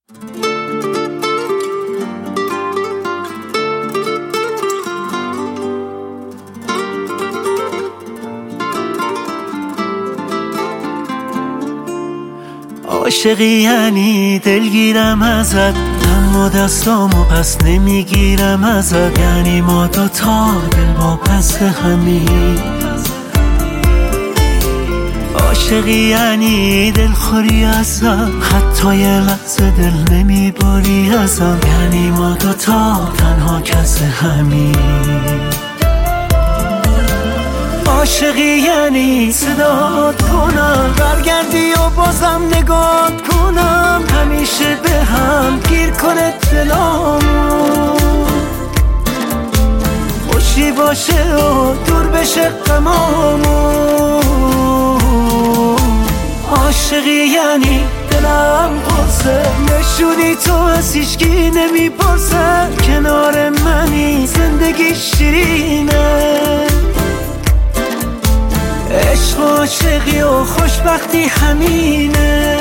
عاشقی یعنی دلگیرم ازت، اما دستامو پس نمیگیرم ازت. یعنی ما دوتا دل با پس همین. عاشقی یعنی دلخوری ازم، حتی یه لحظه دل نمیبری ازم. یعنی ما دوتا تنها کس همین. عاشقی یعنی صدات کنم برگردی و بازم نگات کنم، همیشه به هم گیر کنه دلامو، خوشی باشه و دور بشه غمامو. عاشقی یعنی دلم قرصه، نشونی تو از هیچکی نمیپرسه، کنار منی زندگی شیرینه. عشق و عاشقی و خوشبختی همینه.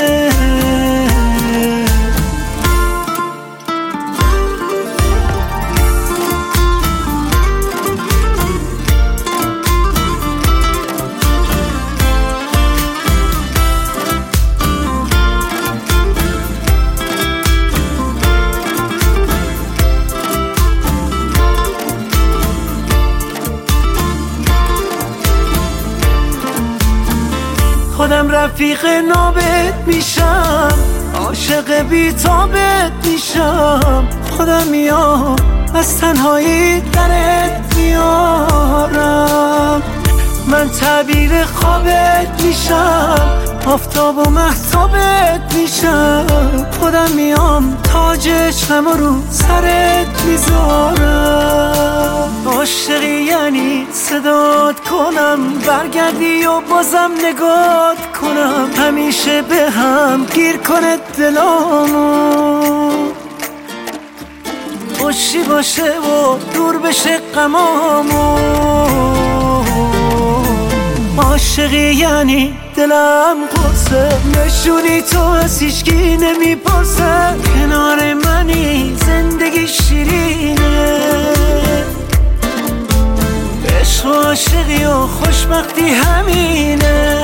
خودم رفیق نابت میشم، عاشق بی‌تابت میشم. خودم میام از تنهایی درت میارم، من تعبیر خوابت میشم، آفتاب و مهتابت میشم. خودم میام تاج عشقم رو سرت میذارم. عاشقی یعنی صدات کنم برگردی و بازم نگات کنم، همیشه به هم گیر کنه دلامو، خوشی باشه و دور بشه غمامو. عاشقی یعنی دلم قرصه، نشونی تو از هیچکی نمیپرسه، کنار منی زندگی شیرینه. عشق و عاشقی و خوشبختی همینه.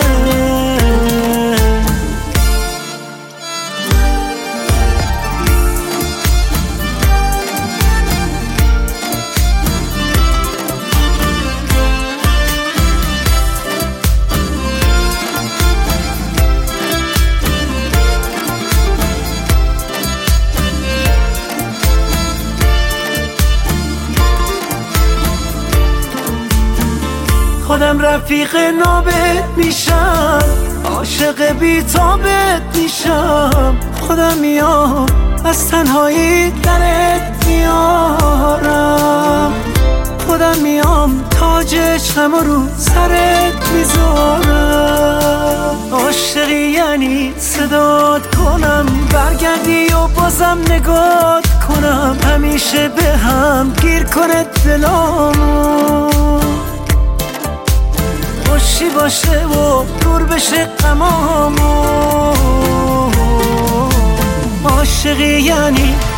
خودم رفیق نابت میشم، عاشق بی‌تابت میشم. خودم میام از تنهایی درت میارم، خودم میام تاج عشقم رو سرت میذارم. عاشقی یعنی صدات کنم برگردی و بازم نگات کنم، همیشه به هم گیر کنه دلامو، خوشی باشه و دور بشه غمامو. عاشقی یعنی